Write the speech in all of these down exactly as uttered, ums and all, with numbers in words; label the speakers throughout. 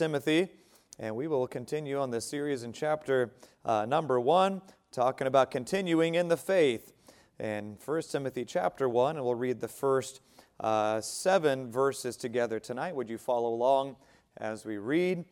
Speaker 1: Timothy, and we will continue on this series in chapter uh, number one, talking about continuing in the faith. And First Timothy chapter one, and we'll read the first uh, seven verses together tonight. Would you follow along as we read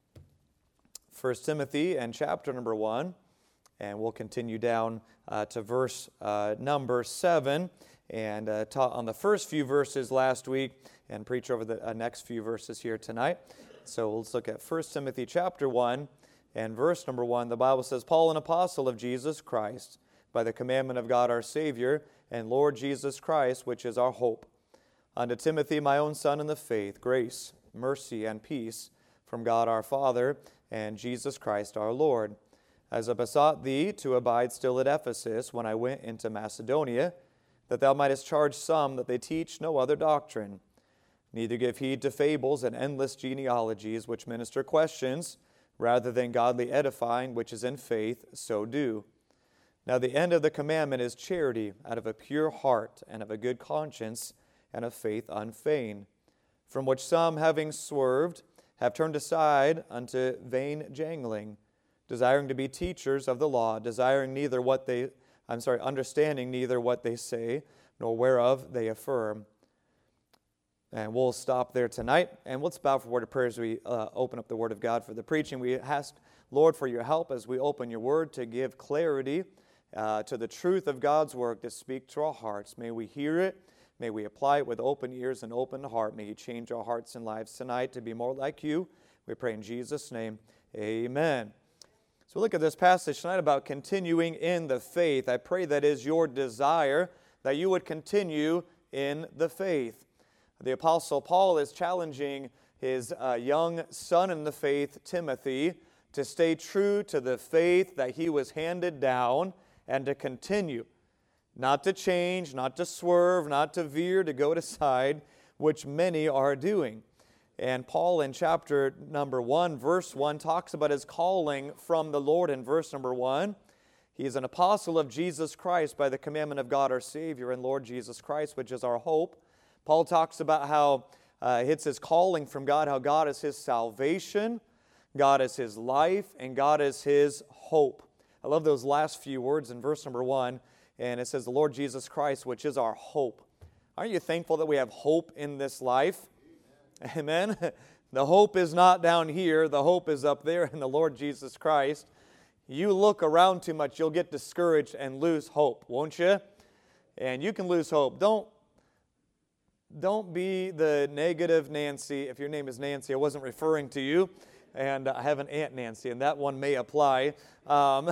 Speaker 1: First Timothy and chapter number one, and we'll continue down uh, to verse uh, number seven, and uh, taught on the first few verses last week, and preach over the uh, next few verses here tonight. So let's look at First Timothy chapter one and verse number one. The Bible says, Paul, an apostle of Jesus Christ, by the commandment of God our Savior, and Lord Jesus Christ, which is our hope. Unto Timothy, my own son in the faith, grace, mercy, and peace from God our Father and Jesus Christ our Lord. As I besought thee to abide still at Ephesus when I went into Macedonia, that thou mightest charge some that they teach no other doctrine. Neither give heed to fables and endless genealogies, which minister questions, rather than godly edifying, which is in faith, so do. Now the end of the commandment is charity, out of a pure heart, and of a good conscience, and of faith unfeigned, from which some, having swerved, have turned aside unto vain jangling, desiring to be teachers of the law, desiring neither what they, I'm sorry, understanding neither what they say, nor whereof they affirm. And we'll stop there tonight, and let's bow for a word of prayer as we uh, open up the Word of God for the preaching. We ask, Lord, for your help as we open your Word to give clarity uh, to the truth of God's Word to speak to our hearts. May we hear it. May we apply it with open ears and open heart. May you change our hearts and lives tonight to be more like you. We pray in Jesus' name, amen. So look at this passage tonight about continuing in the faith. I pray that is your desire, that you would continue in the faith. The Apostle Paul is challenging his uh, young son in the faith, Timothy, to stay true to the faith that he was handed down and to continue. Not to change, not to swerve, not to veer, to go to side, which many are doing. And Paul in chapter number one, verse one, talks about his calling from the Lord in verse number one. He is an apostle of Jesus Christ by the commandment of God our Savior and Lord Jesus Christ, which is our hope. Paul talks about how uh, it's his calling from God, how God is his salvation, God is his life, and God is his hope. I love those last few words in verse number one, and it says, the Lord Jesus Christ, which is our hope. Aren't you thankful that we have hope in this life? Amen. Amen. The hope is not down here. The hope is up there in the Lord Jesus Christ. You look around too much, you'll get discouraged and lose hope, won't you? And you can lose hope. Don't Don't be the negative Nancy. If your name is Nancy, I wasn't referring to you. And I have an Aunt Nancy, and that one may apply. Um,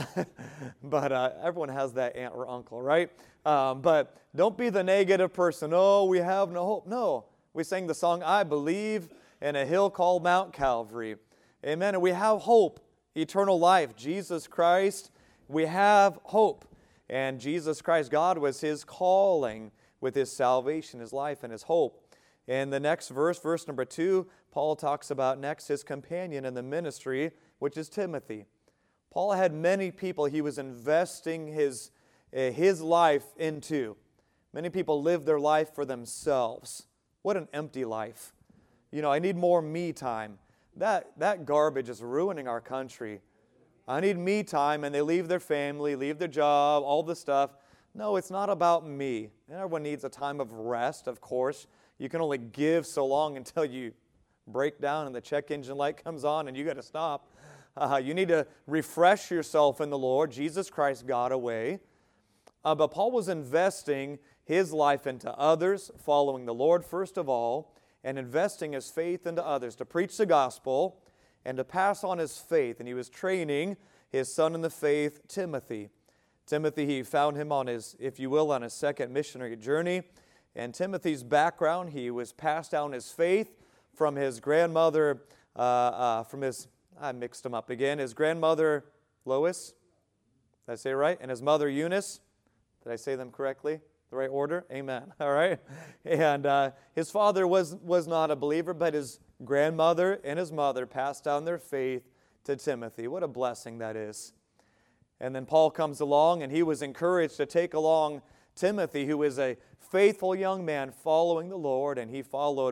Speaker 1: but uh, everyone has that aunt or uncle, right? Um, but don't be the negative person. Oh, we have no hope. No. We sang the song, I believe in a hill called Mount Calvary. Amen. And we have hope, eternal life. Jesus Christ, we have hope. And Jesus Christ, God was his calling with his salvation, his life, and his hope. In the next verse, verse number two, Paul talks about next his companion in the ministry, which is Timothy. Paul had many people he was investing his, uh, his life into. Many people live their life for themselves. What an empty life. You know, I need more me time. That, that garbage is ruining our country. I need me time, and they leave their family, leave their job, all the stuff. No, it's not about me. Everyone needs a time of rest, of course. You can only give so long until you break down and the check engine light comes on and you got to stop. Uh, you need to refresh yourself in the Lord. Jesus Christ got away. Uh, but Paul was investing his life into others, following the Lord first of all, and investing his faith into others to preach the gospel and to pass on his faith. And he was training his son in the faith, Timothy. Timothy, he found him on his, if you will, on his second missionary journey. And Timothy's background, he was passed down his faith from his grandmother, uh, uh, from his, I mixed them up again, his grandmother Lois, did I say it right? And his mother Eunice, did I say them correctly? The right order? Amen. All right. And uh, his father was, was not a believer, but his grandmother and his mother passed down their faith to Timothy. What a blessing that is. And then Paul comes along, and he was encouraged to take along Timothy, who is a faithful young man following the Lord, and he followed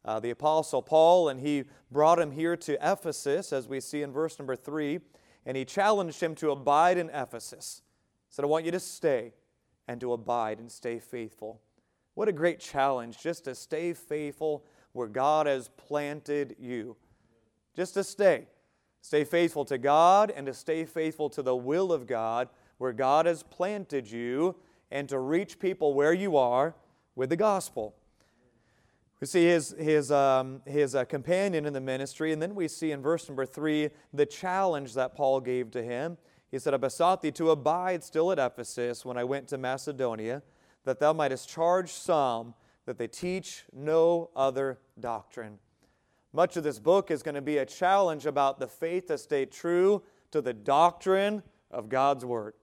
Speaker 1: uh, the Apostle Paul, and he brought him here to Ephesus, as we see in verse number three, and he challenged him to abide in Ephesus. He said, I want you to stay and to abide and stay faithful. What a great challenge, just to stay faithful where God has planted you. Just to stay. Stay faithful to God and to stay faithful to the will of God where God has planted you, and to reach people where you are with the gospel. We see his, his, um, his uh, companion in the ministry, and then we see in verse number three the challenge that Paul gave to him. He said, I besought thee to abide still at Ephesus when I went to Macedonia, that thou mightest charge some that they teach no other doctrine. Much of this book is going to be a challenge about the faith to stay true to the doctrine of God's Word.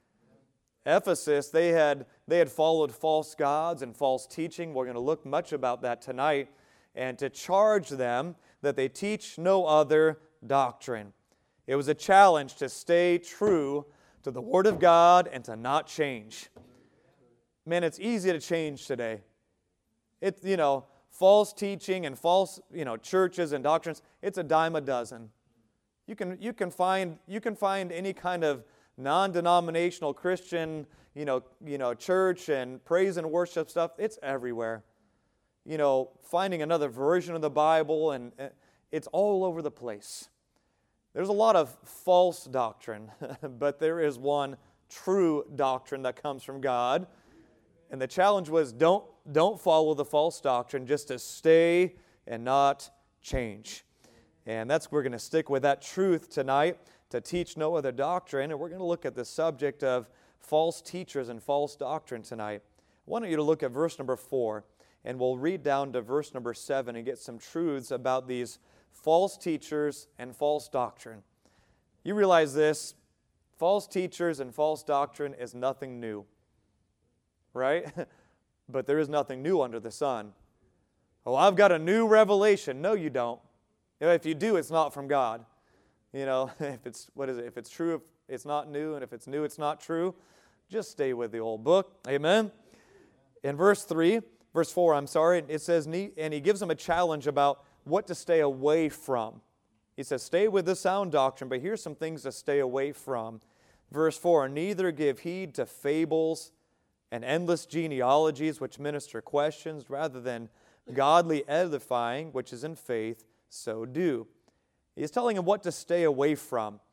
Speaker 1: Ephesus, they had, they had followed false gods and false teaching. We're going to look much about that tonight. And to charge them that they teach no other doctrine. It was a challenge to stay true to the Word of God and to not change. Man, it's easy to change today. It, you know, false teaching and false, you know, churches and doctrines, it's a dime a dozen. You can, you can find, you can find any kind of non-denominational Christian, you know, you know, church and praise and worship stuff. It's everywhere. You know, finding another version of the Bible, and it's all over the place. There's a lot of false doctrine, but there is one true doctrine that comes from God. And the challenge was don't, don't follow the false doctrine, just to stay and not change. And that's we're going to stick with that truth tonight, to teach no other doctrine. And we're going to look at the subject of false teachers and false doctrine tonight. I want you to look at verse number four, and we'll read down to verse number seven and get some truths about these false teachers and false doctrine. You realize this, false teachers and false doctrine is nothing new, right? But there is nothing new under the sun. Oh, I've got a new revelation. No, you don't. If you do, it's not from God. You know, if it's, what is it? If it's true, if it's not new, and if it's new, it's not true. Just stay with the old book. Amen? In verse three, verse four, I'm sorry, it says, and he gives them a challenge about what to stay away from. He says, stay with the sound doctrine, but here's some things to stay away from. Verse four, neither give heed to fables and endless genealogies which minister questions, rather than godly edifying, which is in faith, so do. He's telling him what to stay away from.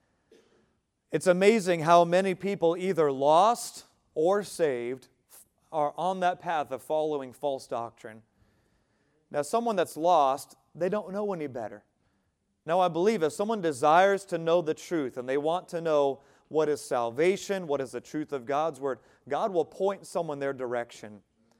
Speaker 1: It's amazing how many people, either lost or saved, are on that path of following false doctrine. Now, someone that's lost, they don't know any better. Now, I believe if someone desires to know the truth and they want to know what is salvation, what is the truth of God's Word, God will point someone their direction.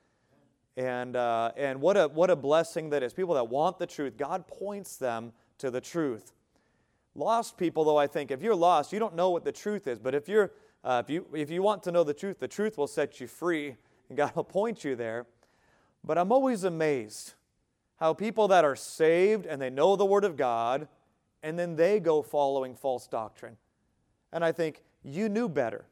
Speaker 1: And uh, and what a what a blessing that is. People that want the truth, God points them to the truth. Lost people, though, I think, if you're lost, you don't know what the truth is. But if you're uh, if you if you want to know the truth, the truth will set you free, and God will point you there. But I'm always amazed how people that are saved and they know the Word of God, and then they go following false doctrine. And I think, you knew better.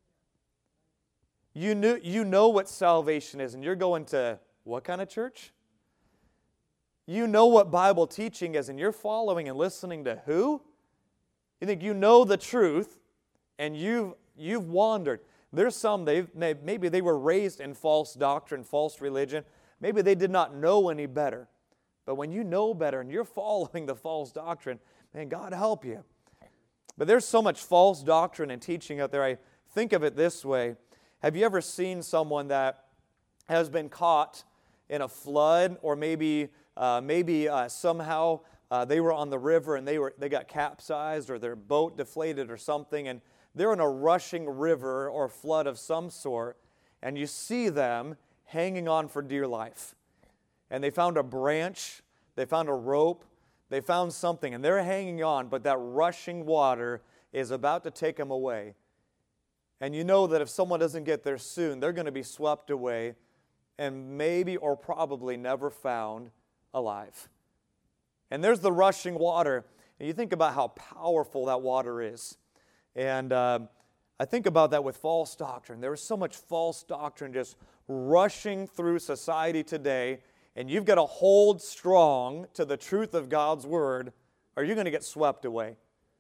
Speaker 1: You knew you know what salvation is, and you're going to what kind of church? You know what Bible teaching is, and you're following and listening to who? You think you know the truth, and you've, you've wandered. There's some, they've, maybe they were raised in false doctrine, false religion. Maybe they did not know any better. But when you know better and you're following the false doctrine, man, God help you. But there's so much false doctrine and teaching out there. I think of it this way. Have you ever seen someone that has been caught in a flood, or maybe uh, maybe uh, somehow uh, they were on the river and they were they got capsized, or their boat deflated or something, and they're in a rushing river or flood of some sort, and you see them hanging on for dear life. And they found a branch, they found a rope, they found something, and they're hanging on, but that rushing water is about to take them away. And you know that if someone doesn't get there soon, they're going to be swept away and maybe or probably never found alive. And there's the rushing water. And you think about how powerful that water is. And uh, I think about that with false doctrine. There is so much false doctrine just rushing through society today. and you've got to hold strong to the truth of God's Word, or you're going to get swept away.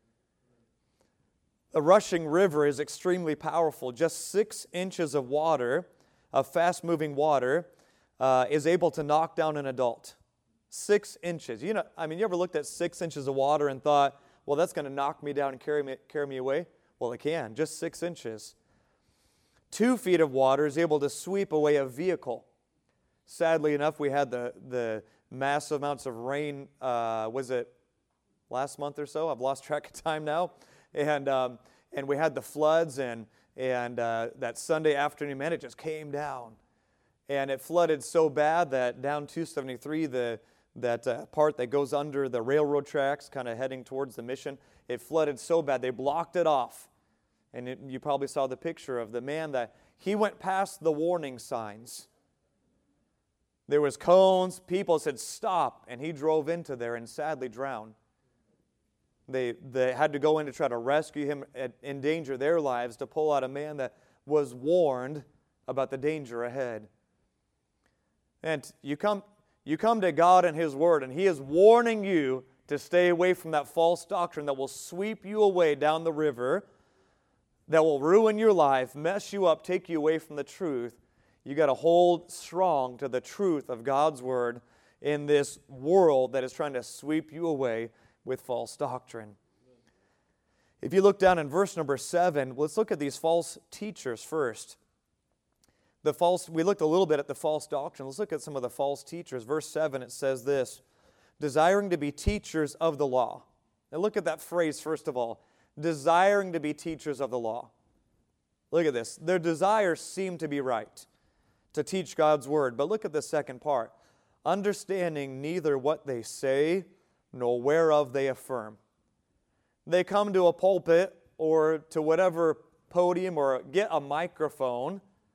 Speaker 1: The rushing river is extremely powerful. Just six inches of water, of fast-moving water, uh, is able to knock down an adult. Six inches. You know, I mean, you ever looked at six inches of water and thought, well, that's going to knock me down and carry me, carry me away? Well, it can, just six inches. Two feet of water is able to sweep away a vehicle. Sadly enough, we had the, the massive amounts of rain, uh, was it last month or so? I've lost track of time now. And um, and we had the floods, and, and uh, that Sunday afternoon, man, it just came down. And it flooded so bad that down two seventy-three, the that uh, part that goes under the railroad tracks, kind of heading towards the mission, it flooded so bad, they blocked it off. And it, you probably saw the picture of the man that he went past the warning signs. There was cones, people said, stop, and he drove into there and sadly drowned. They, they had to go in to try to rescue him, endanger their lives, to pull out a man that was warned about the danger ahead. And you come, you come to God and His Word, and He is warning you to stay away from that false doctrine that will sweep you away down the river, that will ruin your life, mess you up, take you away from the truth. You got to hold strong to the truth of God's Word in this world that is trying to sweep you away with false doctrine. If you look down in verse number seven, let's look at these false teachers first. The false, we looked a little bit at the false doctrine. Let's look at some of the false teachers. Verse seven, it says this, desiring to be teachers of the law. Now look at that phrase first of all, desiring to be teachers of the law. Look at this. Their desires seem to be right, to teach God's Word. But look at the second part. Understanding neither what they say nor whereof they affirm. They come to a pulpit or to whatever podium or get a microphone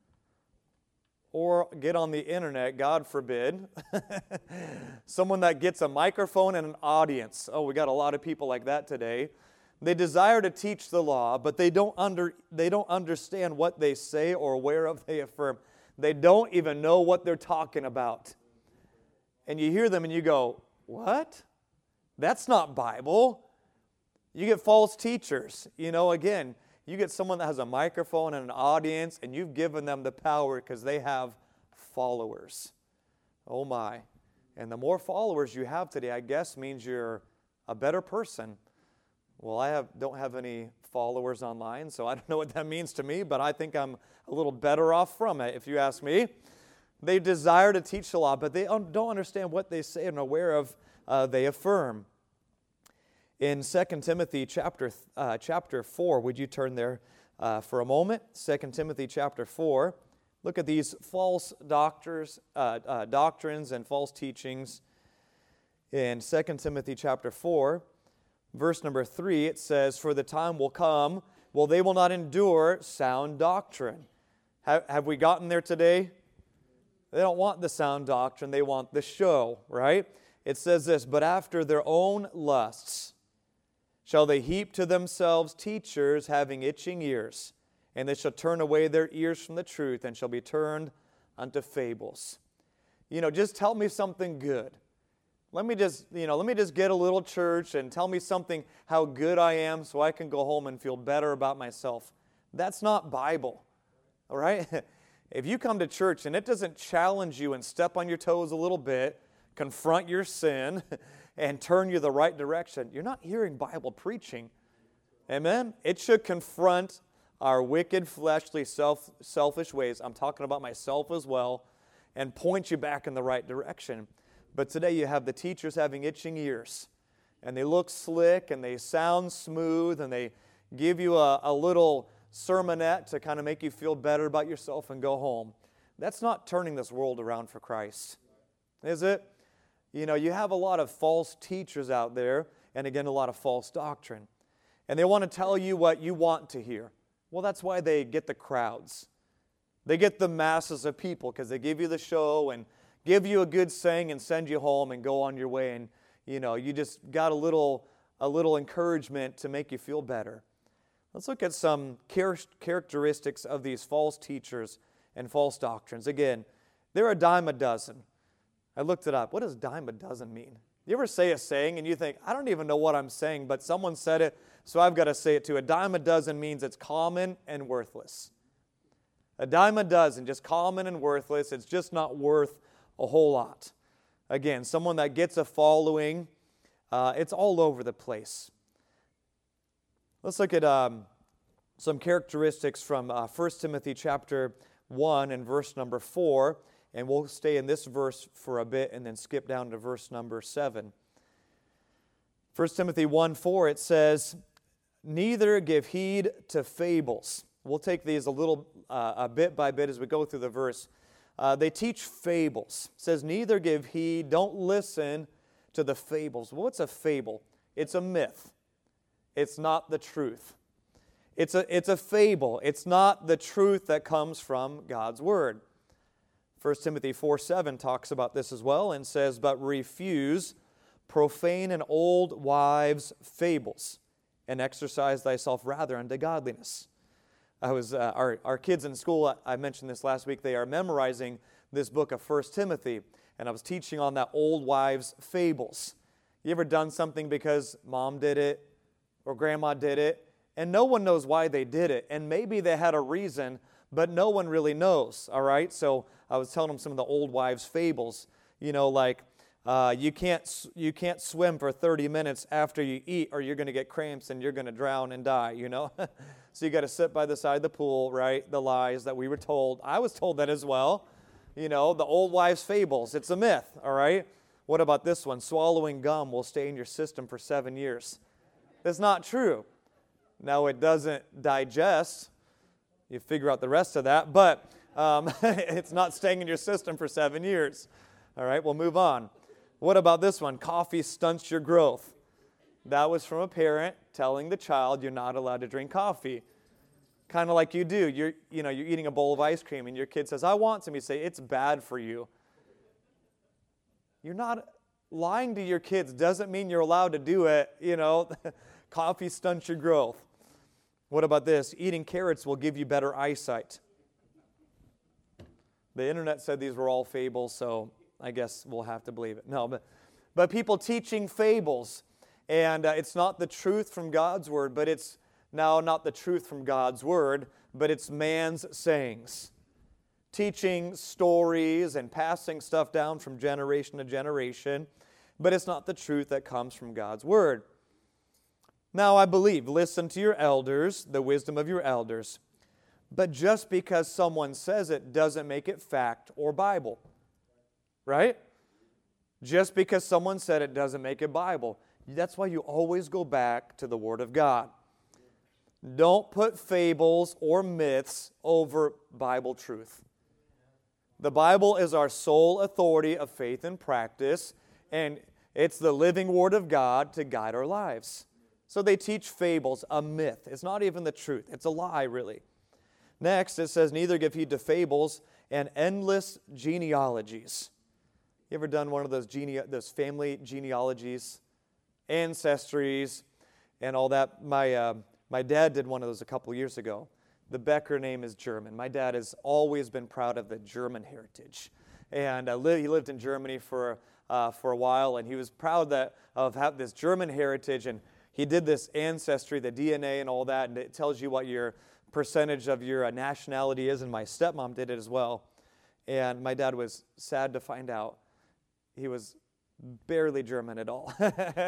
Speaker 1: or get on the internet, God forbid. Someone that gets a microphone and an audience. Oh, we got a lot of people like that today. They desire to teach the law, but they don't under they don't understand what they say or whereof they affirm. They don't even know what they're talking about. And you hear them and you go, what? That's not Bible. You get false teachers. You know, again, you get someone that has a microphone and an audience, and you've given them the power because they have followers. Oh my. And the more followers you have today, I guess, means you're a better person. Well, I have don't have any followers online, so I don't know what that means to me, but I think I'm a little better off from it, if you ask me. They desire to teach the law, but they don't understand what they say and are aware of Uh, they affirm. In Second Timothy chapter uh, chapter four, would you turn there uh, for a moment? Second Timothy chapter four. Look at these false doctors, uh, uh, doctrines and false teachings. In Second Timothy chapter four, verse number three, it says, for the time will come, well, they will not endure sound doctrine. Have, have we gotten there today? They don't want the sound doctrine, they want the show, right? It says this, but after their own lusts shall they heap to themselves teachers having itching ears, and they shall turn away their ears from the truth and shall be turned unto fables. You know, just tell me something good. Let me just, you know, let me just get a little church and tell me something, how good I am so I can go home and feel better about myself. That's not Bible, all right? If you come to church and it doesn't challenge you and step on your toes a little bit, confront your sin, and turn you the right direction, you're not hearing Bible preaching. Amen? It should confront our wicked, fleshly, self, selfish ways. I'm talking about myself as well, and point you back in the right direction. But today you have the teachers having itching ears, and they look slick, and they sound smooth, and they give you a, a little sermonette to kind of make you feel better about yourself and go home. That's not turning this world around for Christ, is it? You know, you have a lot of false teachers out there, and again, a lot of false doctrine. And they want to tell you what you want to hear. Well, that's why they get the crowds. They get the masses of people, because they give you the show and give you a good saying and send you home and go on your way. And, you know, you just got a little, a little encouragement to make you feel better. Let's look at some char- characteristics of these false teachers and false doctrines. Again, they're a dime a dozen. I looked it up. What does dime a dozen mean? You ever say a saying and you think, I don't even know what I'm saying, but someone said it, so I've got to say it too. A dime a dozen means it's common and worthless. A dime a dozen, just common and worthless. It's just not worth a whole lot. Again, someone that gets a following, uh, it's all over the place. Let's look at um, some characteristics from uh, First Timothy chapter one and verse number four. And we'll stay in this verse for a bit and then skip down to verse number seven. First Timothy one four, it says, neither give heed to fables. We'll take these a little, uh, a bit by bit as we go through the verse. Uh, they teach fables. It says, neither give heed, don't listen to the fables. Well, what's a fable? It's a myth. It's not the truth. It's a, it's a fable. It's not the truth that comes from God's Word. First Timothy four seven talks about this as well and says, but refuse profane and old wives' fables, and exercise thyself rather unto godliness. I was uh, our, our kids in school, I mentioned this last week, they are memorizing this book of First Timothy, and I was teaching on that old wives' fables. You ever done something because mom did it or grandma did it, and no one knows why they did it, and maybe they had a reason, but no one really knows, all right? So I was telling them some of the old wives' fables, you know, like uh, you can't you can't swim for thirty minutes after you eat or you're going to get cramps and you're going to drown and die, you know? So you got to sit by the side of the pool, right? The lies that we were told. I was told that as well. You know, the old wives' fables. It's a myth, all right? What about this one? Swallowing gum will stay in your system for seven years. That's not true. Now, it doesn't digest. You figure out the rest of that, but um, it's not staying in your system for seven years. All right, we'll move on. What about this one? Coffee stunts your growth. That was from a parent telling the child you're not allowed to drink coffee. Kind of like you do. You're, you know, you're eating a bowl of ice cream and your kid says, I want some. You say, it's bad for you. You're not lying to your kids doesn't mean you're allowed to do it. You know, coffee stunts your growth. What about this? Eating carrots will give you better eyesight. The internet said these were all fables, so I guess we'll have to believe it. No, but, but people teaching fables, and uh, it's not the truth from God's Word, but it's now not the truth from God's Word, but it's man's sayings. Teaching stories and passing stuff down from generation to generation, but it's not the truth that comes from God's Word. Now, I believe, listen to your elders, the wisdom of your elders. But just because someone says it doesn't make it fact or Bible. Right? Just because someone said it doesn't make it Bible. That's why you always go back to the Word of God. Don't put fables or myths over Bible truth. The Bible is our sole authority of faith and practice, and it's the living Word of God to guide our lives. So they teach fables, a myth. It's not even the truth. It's a lie, really. Next, it says, neither give heed to fables and endless genealogies. You ever done one of those, gene- those family genealogies, ancestries, and all that? My, uh, my dad did one of those a couple years ago. The Becker name is German. My dad has always been proud of the German heritage. And uh, li- he lived in Germany for, uh, for a while, and he was proud that, of having this German heritage, and he did this ancestry, the D N A and all that, and it tells you what your percentage of your nationality is, and my stepmom did it as well. And my dad was sad to find out he was barely German at all.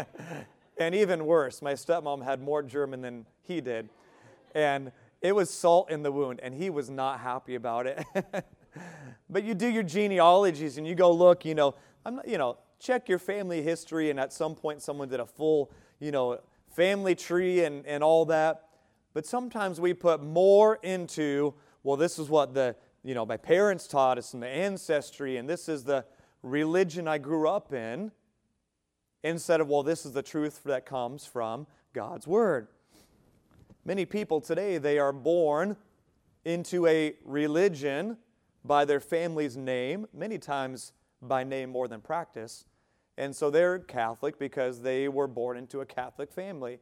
Speaker 1: And even worse, my stepmom had more German than he did. And it was salt in the wound, and he was not happy about it. But you do your genealogies, and you go look, you know, I'm not, you know, check your family history, and at some point someone did a full, you know, family tree and, and all that. But sometimes we put more into, well, this is what the, you know, my parents taught us and the ancestry, and this is the religion I grew up in, instead of, well, this is the truth that comes from God's Word. Many people today, they are born into a religion by their family's name, many times by name more than practice. And so they're Catholic because they were born into a Catholic family.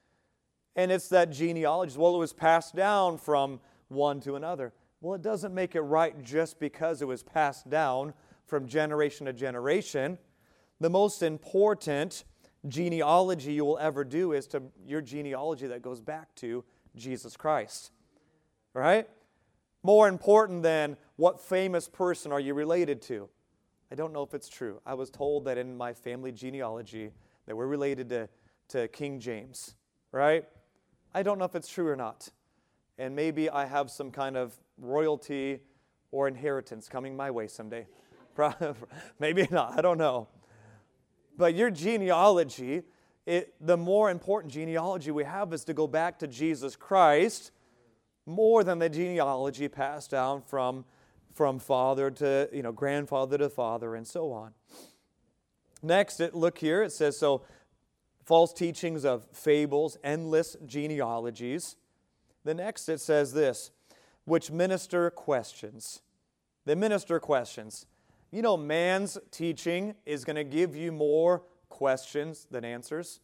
Speaker 1: And it's that genealogy. Well, it was passed down from one to another. Well, it doesn't make it right just because it was passed down from generation to generation, the most important genealogy you will ever do is to your genealogy that goes back to Jesus Christ. Right? More important than what famous person are you related to. I don't know if it's true. I was told that in my family genealogy that we're related to, to King James. Right? I don't know if it's true or not. And maybe I have some kind of royalty or inheritance coming my way someday. Maybe not. I don't know. But your genealogy, it, the more important genealogy we have is to go back to Jesus Christ more than the genealogy passed down from, from father to, you know, grandfather to father and so on. Next, it, look here, it says, so false teachings of fables, endless genealogies. The next, it says this, which minister questions. They minister questions. You know, man's teaching is going to give you more questions than answers.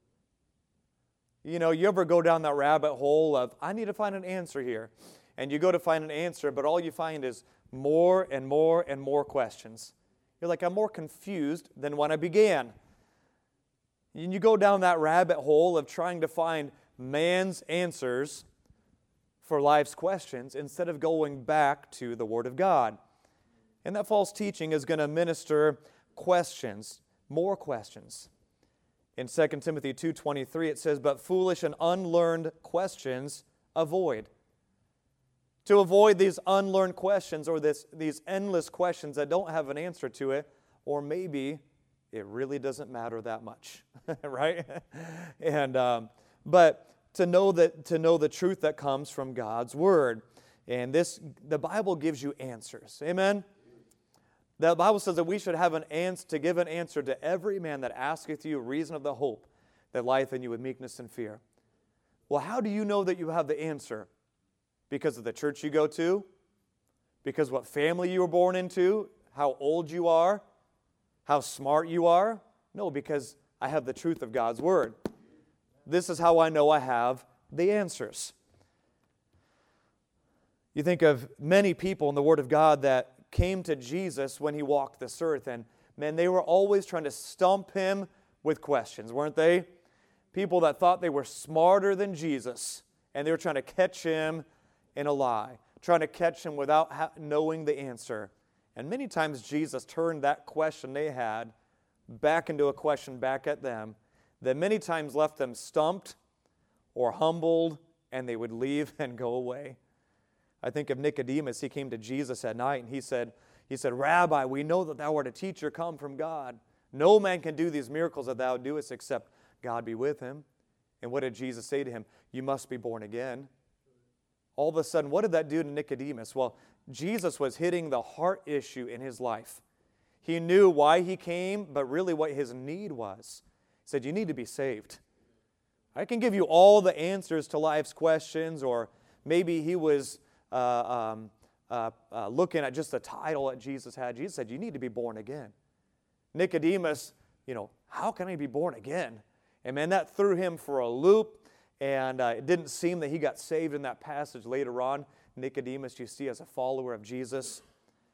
Speaker 1: You know, you ever go down that rabbit hole of, I need to find an answer here. And you go to find an answer, but all you find is more and more and more questions. You're like, I'm more confused than when I began. And you go down that rabbit hole of trying to find man's answers for life's questions instead of going back to the Word of God. And that false teaching is going to minister questions, more questions. In Second Timothy two twenty-three, it says, but foolish and unlearned questions avoid. To avoid these unlearned questions or this, these endless questions that don't have an answer to it, or maybe it really doesn't matter that much, right? and um, But to know that to know the truth that comes from God's Word. And this, the Bible gives you answers. Amen? The Bible says that we should have an answer, to give an answer to every man that asketh you reason of the hope that lieth in you with meekness and fear. Well, how do you know that you have the answer? Because of the church you go to? Because what family you were born into? How old you are? How smart you are? No, because I have the truth of God's Word. This is how I know I have the answers. You think of many people in the Word of God that came to Jesus when He walked this earth, and man, they were always trying to stump Him with questions, weren't they? People that thought they were smarter than Jesus, and they were trying to catch Him in a lie, trying to catch Him without ha- knowing the answer. And many times Jesus turned that question they had back into a question back at them that many times left them stumped or humbled, and they would leave and go away. I think of Nicodemus. He came to Jesus at night, and he said, he said, Rabbi, we know that thou art a teacher come from God. No man can do these miracles that thou doest except God be with him. And what did Jesus say to him? You must be born again. All of a sudden, what did that do to Nicodemus? Well, Jesus was hitting the heart issue in his life. He knew why he came, but really what his need was. He said, you need to be saved. I can give you all the answers to life's questions, or maybe he was uh, um, uh, uh, looking at just the title that Jesus had. Jesus said, you need to be born again. Nicodemus, you know, how can I be born again? And man, that threw him for a loop, and uh, it didn't seem that he got saved in that passage later on. Nicodemus, you see, as a follower of Jesus.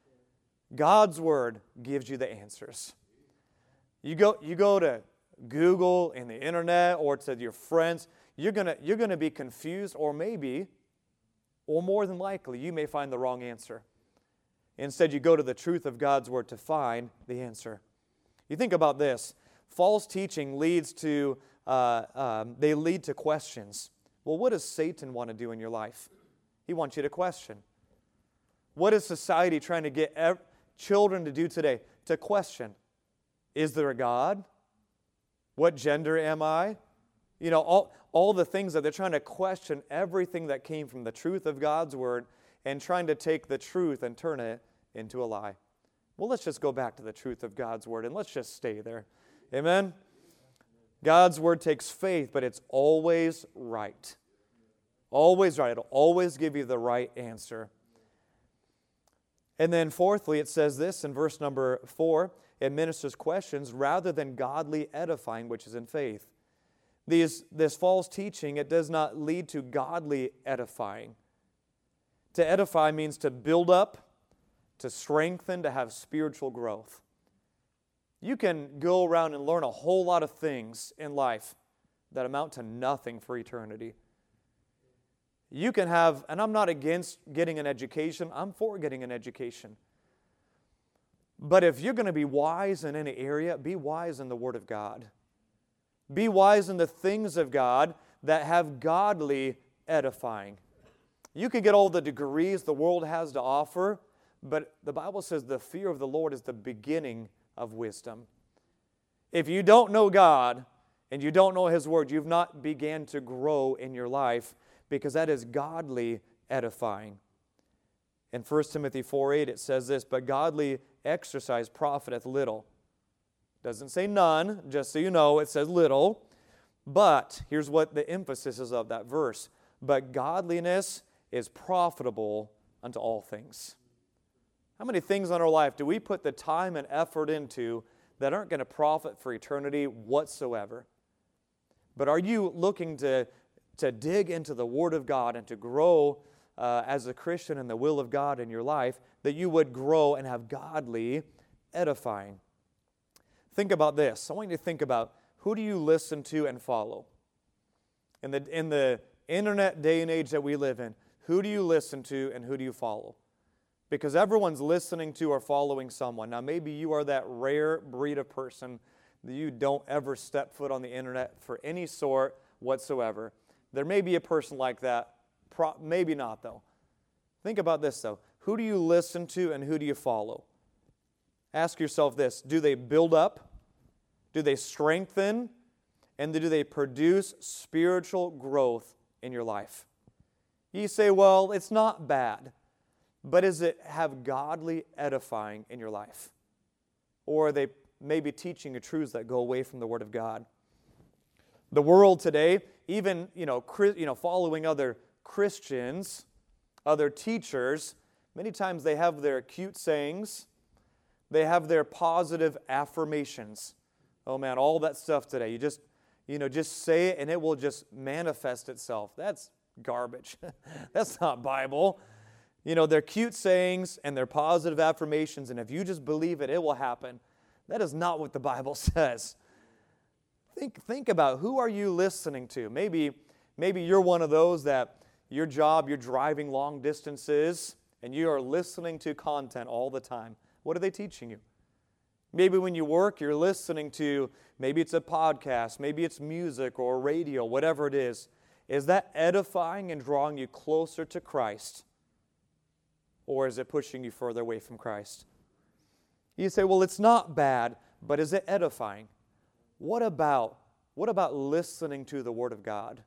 Speaker 1: God's Word gives you the answers. You go, you go to Google and the internet or to your friends, you're gonna, you're gonna be confused, or maybe, or more than likely, you may find the wrong answer. Instead, you go to the truth of God's Word to find the answer. You think about this. False teaching leads to, uh, um, they lead to questions. Well, what does Satan want to do in your life? He wants you to question. What is society trying to get ev- children to do today? To question. Is there a God? What gender am I? You know, all, all the things that they're trying to question everything that came from the truth of God's Word and trying to take the truth and turn it into a lie. Well, let's just go back to the truth of God's Word and let's just stay there. Amen? God's Word takes faith, but it's always right. Always right. It'll always give you the right answer. And then fourthly, it says this in verse number four, it ministers questions rather than godly edifying, which is in faith. These, this false teaching, it does not lead to godly edifying. To edify means to build up, to strengthen, to have spiritual growth. You can go around and learn a whole lot of things in life that amount to nothing for eternity. You can have, and I'm not against getting an education, I'm for getting an education. But if you're going to be wise in any area, be wise in the Word of God. Be wise in the things of God that have godly edifying. You can get all the degrees the world has to offer, but the Bible says the fear of the Lord is the beginning of wisdom. If you don't know God and you don't know His Word, you've not began to grow in your life, because that is godly edifying. In First Timothy four eight it says this, but godly exercise profiteth little. Doesn't say none, just so you know, it says little. But here's what the emphasis is of that verse. But godliness is profitable unto all things. How many things in our life do we put the time and effort into that aren't going to profit for eternity whatsoever? But are you looking to, to dig into the Word of God and to grow uh, as a Christian in the will of God in your life, that you would grow and have godly edifying? Think about this. I want you to think about, who do you listen to and follow? In the, in the internet day and age that we live in, who do you listen to and who do you follow? Because everyone's listening to or following someone. Now, maybe you are that rare breed of person that you don't ever step foot on the internet for any sort whatsoever. There may be a person like that. Pro- maybe not, though. Think about this, though. Who do you listen to and who do you follow? Ask yourself this. Do they build up? Do they strengthen? And do they produce spiritual growth in your life? You say, well, it's not bad. But does it have godly edifying in your life? Or are they maybe teaching you truths that go away from the Word of God? The world today, even you know, you know, following other Christians, other teachers, many times they have their cute sayings, they have their positive affirmations. Oh man, all that stuff today. You just, you know, just say it and it will just manifest itself. That's garbage. That's not Bible. You know, they're cute sayings and they're positive affirmations, and if you just believe it, it will happen. That is not what the Bible says. Think, think about, who are you listening to? Maybe, maybe you're one of those that your job, you're driving long distances, and you are listening to content all the time. What are they teaching you? Maybe when you work, you're listening to, maybe it's a podcast, maybe it's music or radio, whatever it is. Is that edifying and drawing you closer to Christ? Or is it pushing you further away from Christ? You say, well, it's not bad, but is it edifying? What about, what about listening to the Word of God?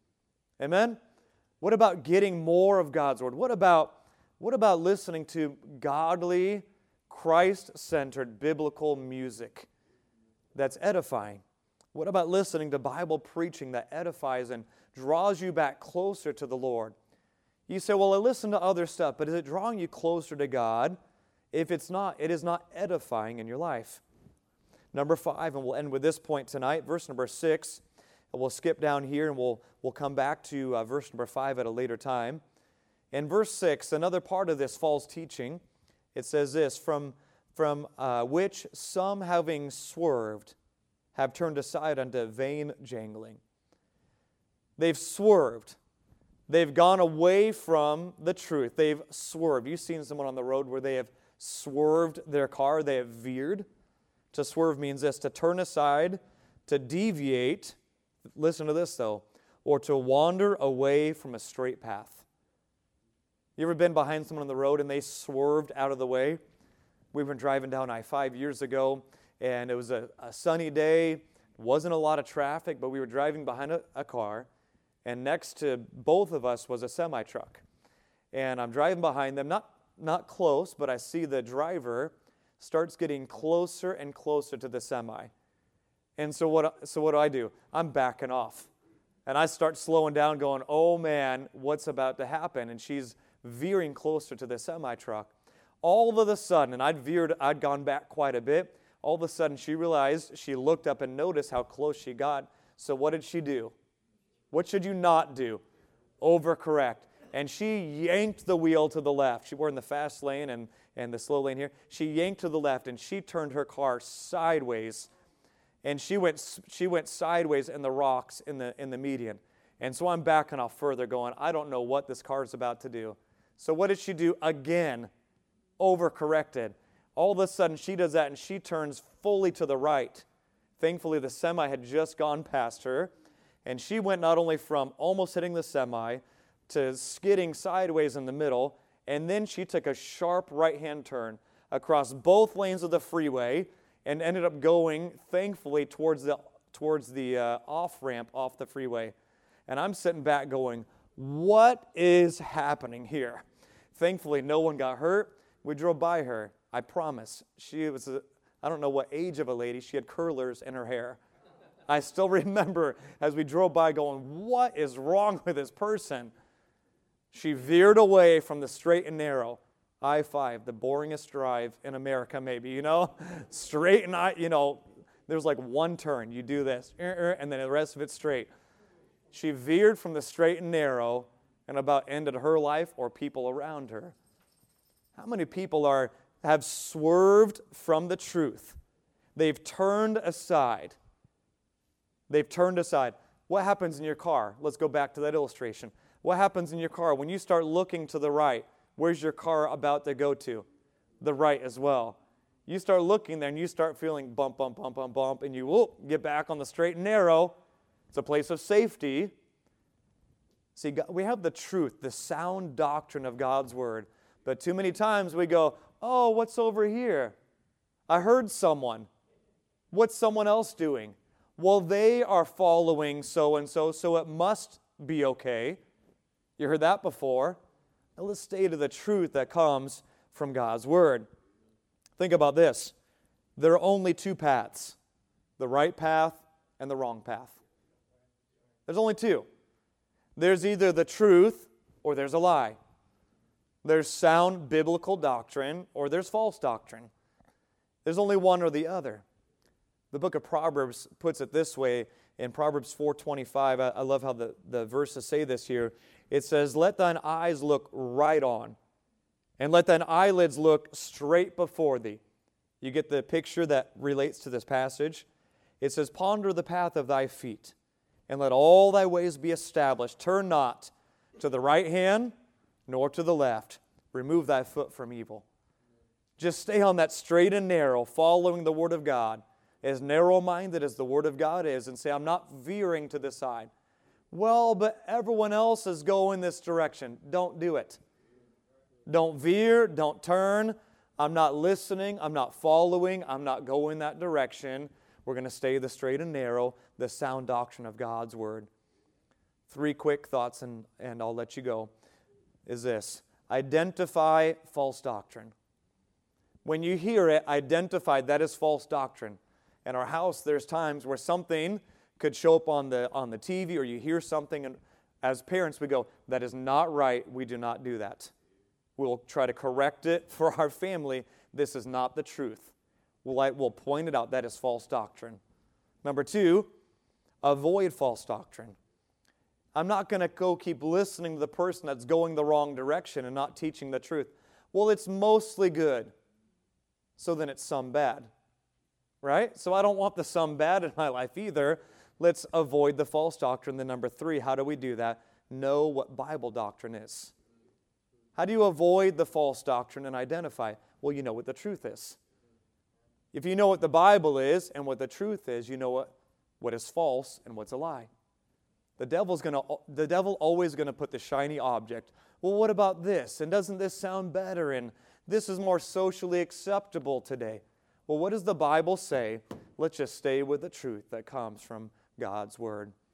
Speaker 1: Amen? What about getting more of God's Word? What about, what about listening to godly, Christ-centered, biblical music that's edifying? What about listening to Bible preaching that edifies and draws you back closer to the Lord? You say, well, I listen to other stuff, but is it drawing you closer to God? If it's not, it is not edifying in your life. Number five, and we'll end with this point tonight, verse number six. And we'll skip down here and we'll, we'll come back to uh, verse number five at a later time. In verse six, another part of this false teaching, it says this, from, from uh, which some having swerved have turned aside unto vain jangling. They've swerved. They've gone away from the truth. They've swerved. You've seen someone on the road where they have swerved their car. They have veered. To swerve means this, to turn aside, to deviate. Listen to this though. Or to wander away from a straight path. You ever been behind someone on the road and they swerved out of the way? We were driving down I five years ago, and it was a, a sunny day. Wasn't a lot of traffic, but we were driving behind a, a car. And next to both of us was a semi-truck. And I'm driving behind them, not, not close, but I see the driver starts getting closer and closer to the semi. And so what, so what do I do? I'm backing off. And I start slowing down going, oh man, what's about to happen? And she's veering closer to the semi-truck. All of a sudden, and I'd veered, I'd gone back quite a bit. All of a sudden she realized, she looked up and noticed how close she got. So what did she do? What should you not do? Overcorrect. And she yanked the wheel to the left. She were in the fast lane, and, and the slow lane here. She yanked to the left, and she turned her car sideways, and she went she went sideways in the rocks in the in the median. And so I'm backing off further going, I don't know what this car is about to do. So what did she do? Again, overcorrected. All of a sudden, she does that, and she turns fully to the right. Thankfully, the semi had just gone past her, and she went not only from almost hitting the semi to skidding sideways in the middle, and then she took a sharp right-hand turn across both lanes of the freeway and ended up going, thankfully, towards the, towards the uh, off-ramp off the freeway. And I'm sitting back going, what is happening here? Thankfully, no one got hurt. We drove by her. I promise. She was, a, I don't know what age of a lady. She had curlers in her hair. I still remember as we drove by going, what is wrong with this person? She veered away from the straight and narrow. I five, the boringest drive in America maybe, you know? Straight and I, you know, there's like one turn. You do this, and then the rest of it's straight. She veered from the straight and narrow and about ended her life or people around her. How many people are have swerved from the truth? They've turned aside. They've turned aside. What happens in your car? Let's go back to that illustration. What happens in your car when you start looking to the right? Where's your car about to go to? The right as well. You start looking there and you start feeling bump, bump, bump, bump, bump, and you whoop, get back on the straight and narrow. It's a place of safety. See, we have the truth, the sound doctrine of God's Word. But too many times we go, oh, what's over here? I heard someone. What's someone else doing? Well, they are following so-and-so, so it must be okay. You heard that before. Now let's stay to the truth that comes from God's Word. Think about this. There are only two paths, the right path and the wrong path. There's only two. There's either the truth or there's a lie. There's sound biblical doctrine or there's false doctrine. There's only one or the other. The book of Proverbs puts it this way in Proverbs four twenty-five. I, I love how the, the verses say this here. It says, let thine eyes look right on, and let thine eyelids look straight before thee. You get the picture that relates to this passage? It says, ponder the path of thy feet, and let all thy ways be established. Turn not to the right hand, nor to the left. Remove thy foot from evil. Just stay on that straight and narrow, following the Word of God, as narrow-minded as the Word of God is, and say, I'm not veering to this side. Well, but everyone else is going this direction. Don't do it. Don't veer, don't turn. I'm not listening, I'm not following, I'm not going that direction. We're going to stay the straight and narrow, the sound doctrine of God's Word. Three quick thoughts, and, and I'll let you go, is this. Identify false doctrine. When you hear it, identify that is false doctrine. In our house, there's times where something could show up on the on the T V, or you hear something, and as parents we go, that is not right, we do not do that. We'll try to correct it for our family. This is not the truth. We'll, we'll point it out, that is false doctrine. Number two, avoid false doctrine. I'm not going to go keep listening to the person that's going the wrong direction and not teaching the truth. Well, it's mostly good, so then it's some bad. Right? So I don't want the some bad in my life either. Let's avoid the false doctrine. Then number three, how do we do that? Know what Bible doctrine is. How do you avoid the false doctrine and identify? Well, you know what the truth is. If you know what the Bible is and what the truth is, you know what, what is false and what's a lie. The devil's gonna, the devil always going to put the shiny object. Well, what about this? And doesn't this sound better? And this is more socially acceptable today. Well, what does the Bible say? Let's just stay with the truth that comes from God's Word.